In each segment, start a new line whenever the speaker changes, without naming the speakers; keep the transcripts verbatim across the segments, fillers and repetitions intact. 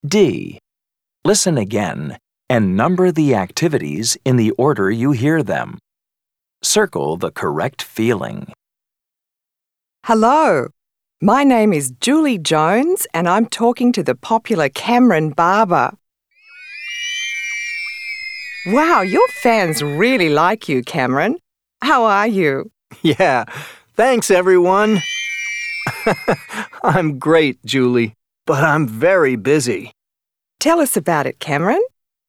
D. Listen again and number the activities in the order you hear them. Circle the correct feeling.
Hello, my name is Julie Jones and I'm talking to the popular Cameron Barber. Wow, your fans really like you, Cameron. How are you?
Yeah, thanks everyone. I'm great, Julie, but I'm very busy.
Tell us about it, Cameron.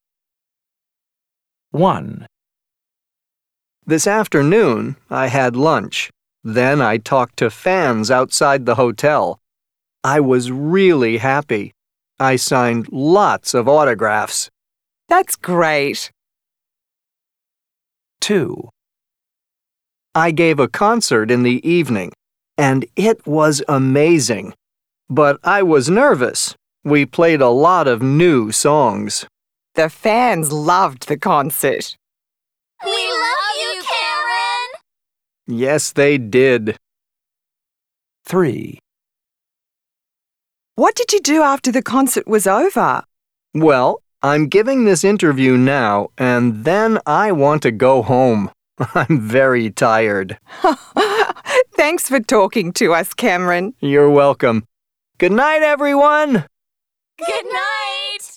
one.
This afternoon, I had lunch. Then I talked to fans outside the hotel. I was really happy. I signed lots of autographs.
That's great.
two.
I gave a concert in the evening, and it was amazing. But I was nervous. We played a lot of new songs.
The fans loved the concert.
We love you, Cameron!
Yes, they did.
three.
What did you do after the concert was over?
Well, I'm giving this interview now, and then I want to go home. I'm very tired.
Thanks for talking to us, Cameron.
You're welcome. Good night, everyone!
Good night!